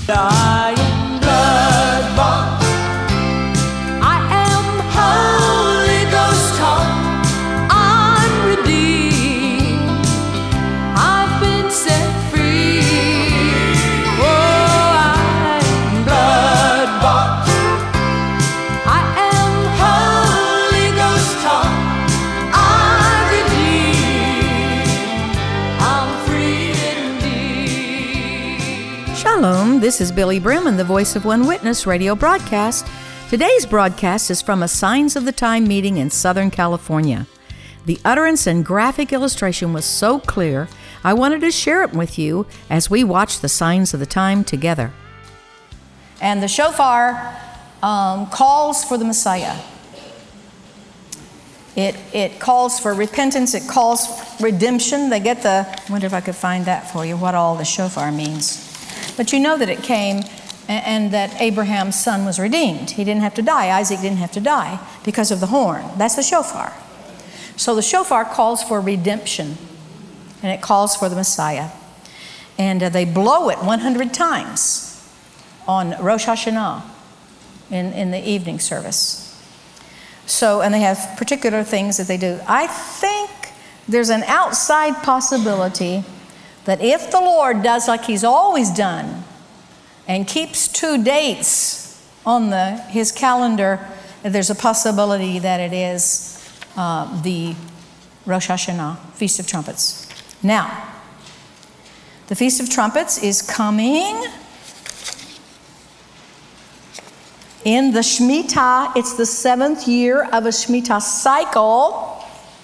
I am blood-bought. I am Holy Ghost taught. I'm redeemed. I've been set free. Oh, I am blood-bought. I am Holy Ghost taught. I'm redeemed. I'm free indeed. Shalom, this is Billy Brim and the Voice of One Witness radio broadcast. Today's broadcast is from a Signs of the Time meeting in Southern California. The utterance and graphic illustration was so clear, I wanted to share it with you as we watch the Signs of the Time together. And the shofar calls for the Messiah. It calls for repentance. It calls for redemption. They get I wonder if I could find that for you, what all the shofar means. But you know that it came and that Abraham's son was redeemed. He didn't have to die. Isaac didn't have to die because of the horn. That's the shofar. So the shofar calls for redemption, and it calls for the Messiah. And they blow it 100 times on Rosh Hashanah in the evening service. So, and they have particular things that they do. I think there's an outside possibility that if the Lord does like He's always done and keeps 2 dates on His calendar, there's a possibility that it is the Rosh Hashanah, Feast of Trumpets. Now, the Feast of Trumpets is coming in the Shemitah. It's the 7th year of a Shemitah cycle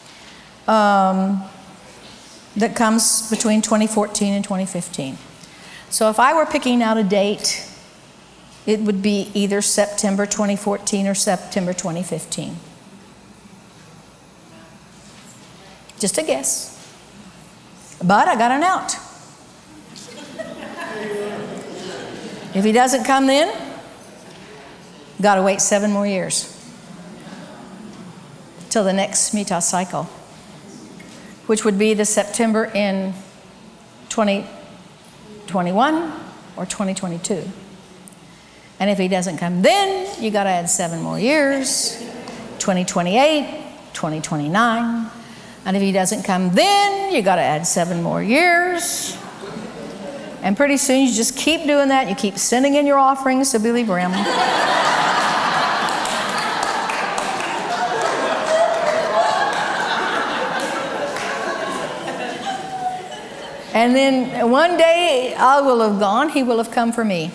that comes between 2014 and 2015. So if I were picking out a date, it would be either September 2014 or September 2015. Just a guess. But I got an out. If He doesn't come then, got to wait 7 more years till the next Shemitah cycle, which would be the September in 2021 or 2022. And if He doesn't come then, you got to add 7 more years, 2028, 2029. And if He doesn't come then, you got to add 7 more years. And pretty soon you just keep doing that. You keep sending in your offerings to Billy Brim. And then one day I will have gone, He will have come for me.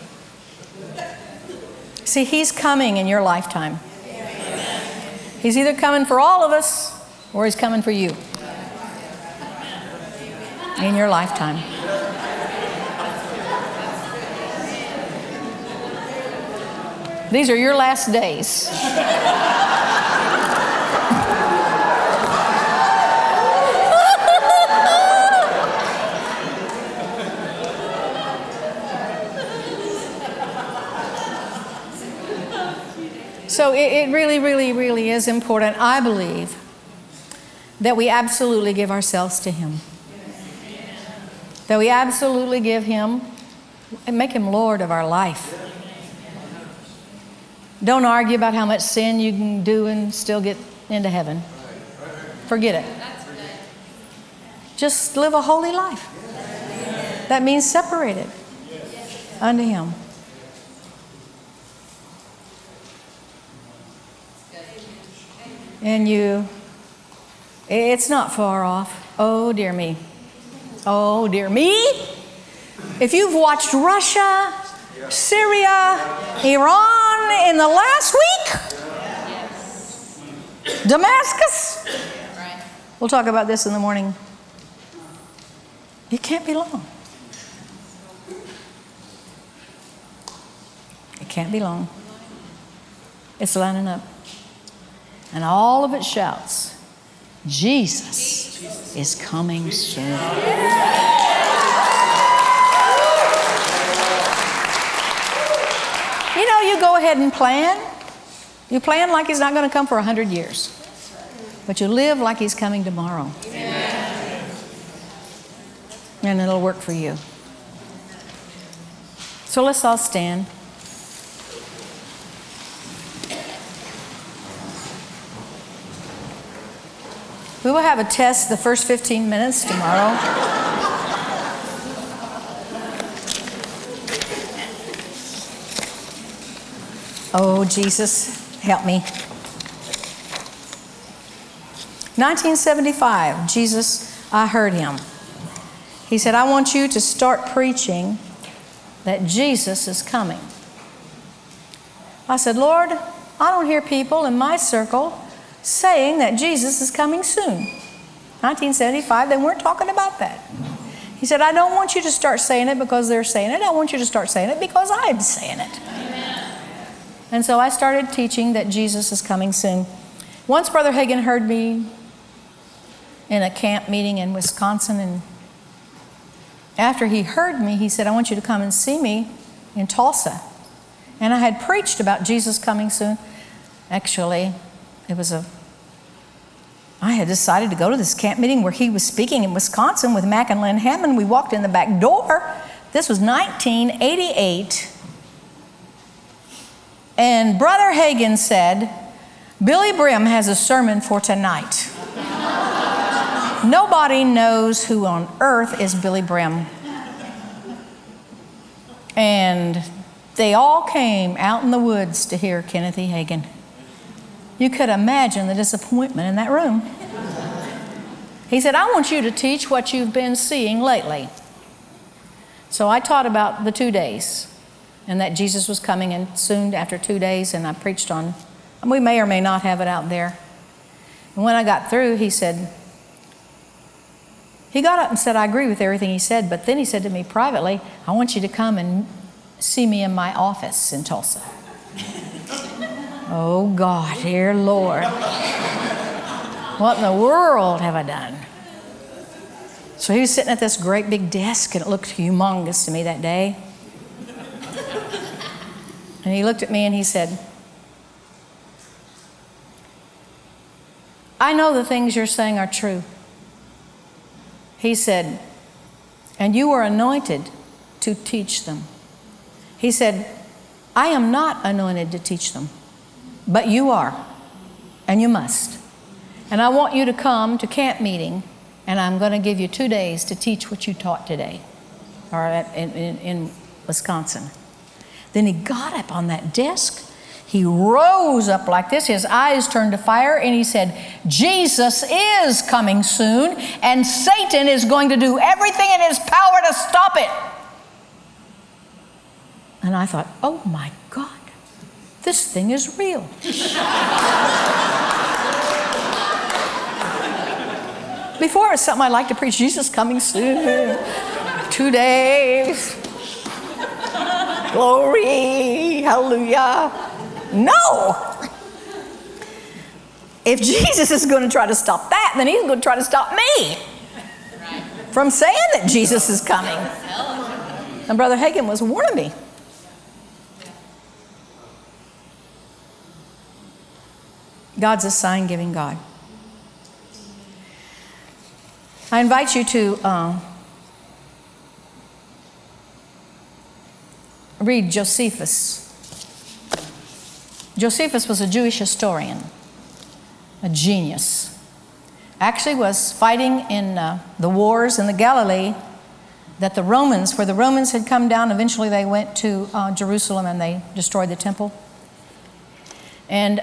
See, He's coming in your lifetime. He's either coming for all of us or He's coming for you in your lifetime. These are your last days. So it really, really, really is important, I believe, that we absolutely give ourselves to Him. That we absolutely give Him and make Him Lord of our life. Don't argue about how much sin you can do and still get into heaven. Forget it. Just live a holy life. That means separated unto Him. And it's not far off. Oh, dear me. Oh, dear me. If you've watched Russia, Syria, Iran in the last week, Damascus, we'll talk about this in the morning. It can't be long. It can't be long. It's lining up. And all of it shouts, Jesus is coming soon. You know, you go ahead and plan. You plan like He's not going to come for 100 years. But you live like He's coming tomorrow. And it'll work for you. So let's all stand. We will have a test the first 15 minutes tomorrow. Oh, Jesus, help me. 1975, Jesus, I heard him. He said, I want you to start preaching that Jesus is coming. I said, Lord, I don't hear people in my circle saying that Jesus is coming soon. 1975, they weren't talking about that. He said, I don't want you to start saying it because they're saying it. I want you to start saying it because I'm saying it. Amen. And so I started teaching that Jesus is coming soon. Once Brother Hagin heard me in a camp meeting in Wisconsin, and after he heard me, he said, I want you to come and see me in Tulsa. And I had preached about Jesus coming soon. Actually, I had decided to go to this camp meeting where he was speaking in Wisconsin with Mac and Lynn Hammond. We walked in the back door. This was 1988. And Brother Hagin said, Billy Brim has a sermon for tonight. Nobody knows who on earth is Billy Brim. And they all came out in the woods to hear Kenneth E. Hagin. You could imagine the disappointment in that room. He said, I want you to teach what you've been seeing lately. So I taught about the 2 days and that Jesus was coming and soon after 2 days, and I preached on, we may or may not have it out there. And when I got through, he got up and said, I agree with everything he said, but then he said to me privately, I want you to come and see me in my office in Tulsa. Oh God, dear Lord. What in the world have I done? So he was sitting at this great big desk, and it looked humongous to me that day. And he looked at me and he said, I know the things you're saying are true. He said, and you are anointed to teach them. He said, I am not anointed to teach them, but you are, and you must. And I want you to come to camp meeting, and I'm going to give you 2 days to teach what you taught today, or in Wisconsin. Then he got up on that desk. He rose up like this. His eyes turned to fire, and he said, Jesus is coming soon, and Satan is going to do everything in his power to stop it. And I thought, oh my God, this thing is real. Before it was something I liked to preach, Jesus coming soon, 2 days, glory, hallelujah. No! If Jesus is going to try to stop that, then he's going to try to stop me from saying that Jesus is coming. And Brother Hagin was warning me. God's a sign-giving God. I invite you to read Josephus. Josephus was a Jewish historian, a genius. Actually was fighting in the wars in the Galilee that the Romans, where the Romans had come down. Eventually they went to Jerusalem and they destroyed the temple. And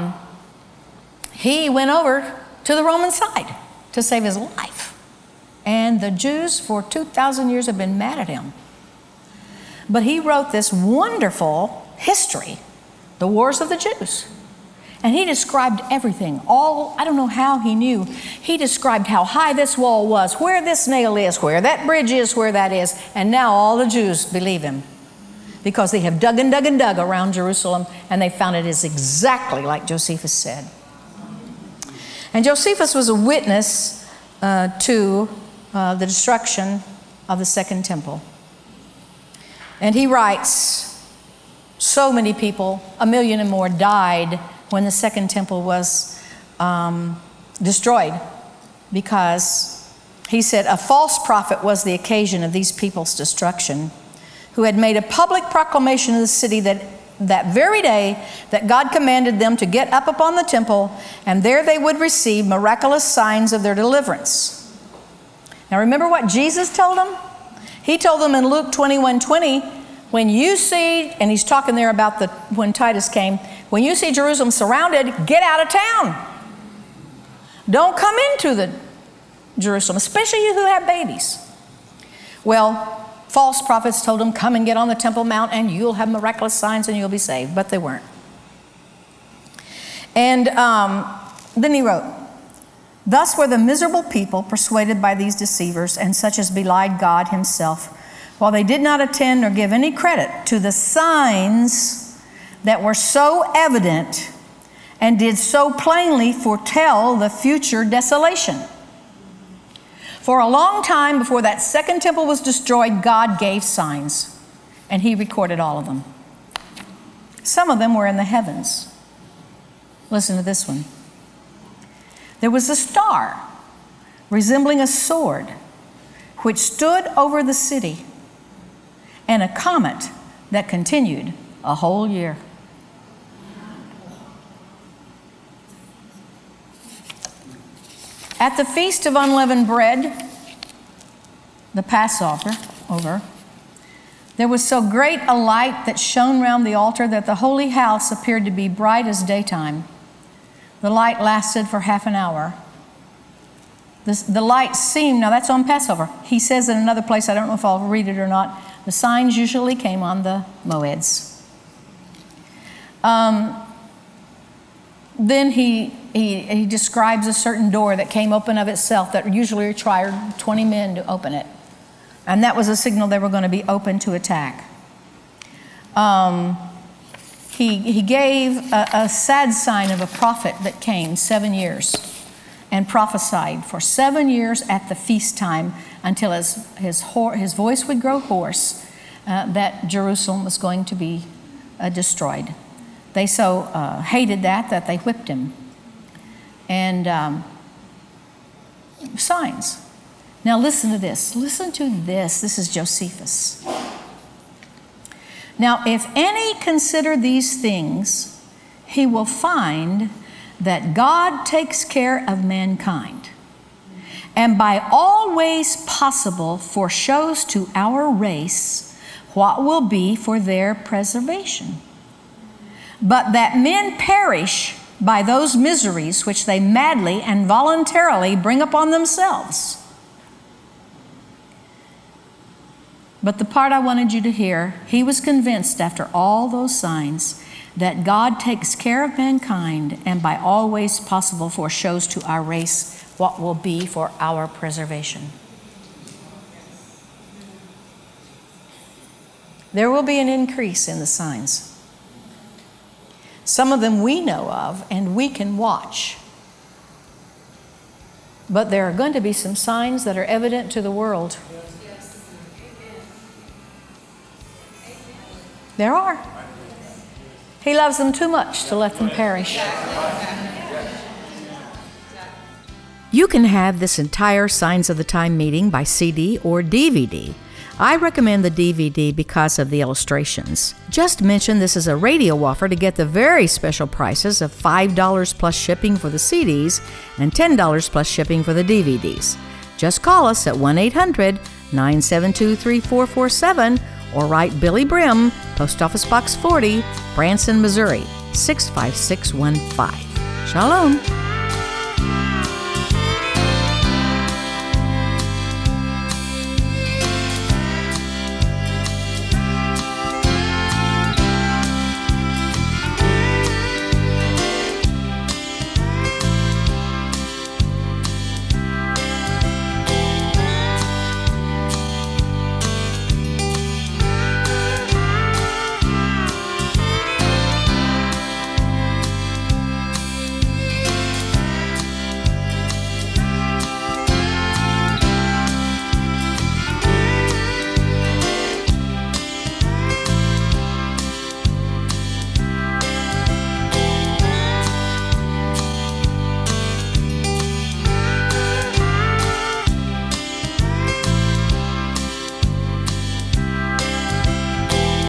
he went over to the Roman side to save his life. And the Jews for 2,000 years have been mad at him. But he wrote this wonderful history, The Wars of the Jews. And he described everything. I don't know how he knew. He described how high this wall was, where this nail is, where that bridge is, where that is. And now all the Jews believe him because they have dug and dug and dug around Jerusalem, and they found it is exactly like Josephus said. And Josephus was a witness to the destruction of the Second Temple. And he writes, so many people, 1 million and more, died when the Second Temple was destroyed, because he said a false prophet was the occasion of these people's destruction, who had made a public proclamation in the city that very day that God commanded them to get up upon the temple, and there they would receive miraculous signs of their deliverance. Now remember what Jesus told them? He told them in Luke 21:20, when you see, and he's talking there about when Titus came, when you see Jerusalem surrounded, get out of town. Don't come into the Jerusalem, especially you who have babies. Well, false prophets told them, come and get on the Temple Mount and you'll have miraculous signs and you'll be saved. But they weren't. And then he wrote, thus were the miserable people persuaded by these deceivers, and such as belied God himself, while they did not attend or give any credit to the signs that were so evident and did so plainly foretell the future desolation. For a long time before that second temple was destroyed, God gave signs, and he recorded all of them. Some of them were in the heavens. Listen to this one. There was a star resembling a sword, which stood over the city, and a comet that continued a whole year. At the Feast of Unleavened Bread, the Passover, there was so great a light that shone round the altar that the holy house appeared to be bright as daytime. The light lasted for half an hour. The light seemed, now that's on Passover. He says in another place, I don't know if I'll read it or not, the signs usually came on the moeds. Then he describes a certain door that came open of itself that usually required 20 men to open it. And that was a signal they were going to be open to attack. He gave a sad sign of a prophet that came 7 years and prophesied for 7 years at the feast time until his voice would grow hoarse, that Jerusalem was going to be destroyed. They so hated that they whipped him. And signs. Now listen to this. Listen to this. This is Josephus. Now, if any consider these things, he will find that God takes care of mankind, and by all ways possible foreshows to our race what will be for their preservation. But that men perish by those miseries which they madly and voluntarily bring upon themselves. But the part I wanted you to hear, he was convinced after all those signs that God takes care of mankind and by all ways possible foreshows to our race what will be for our preservation. There will be an increase in the signs. Some of them we know of and we can watch. But there are going to be some signs that are evident to the world. There are. He loves them too much to let them perish. You can have this entire Signs of the Time meeting by CD or DVD. I recommend the DVD because of the illustrations. Just mention this is a radio offer to get the very special prices of $5 plus shipping for the CDs and $10 plus shipping for the DVDs. Just call us at 1-800-972-3447 or write Billy Brim, Post Office Box 40, Branson, Missouri, 65615. Shalom.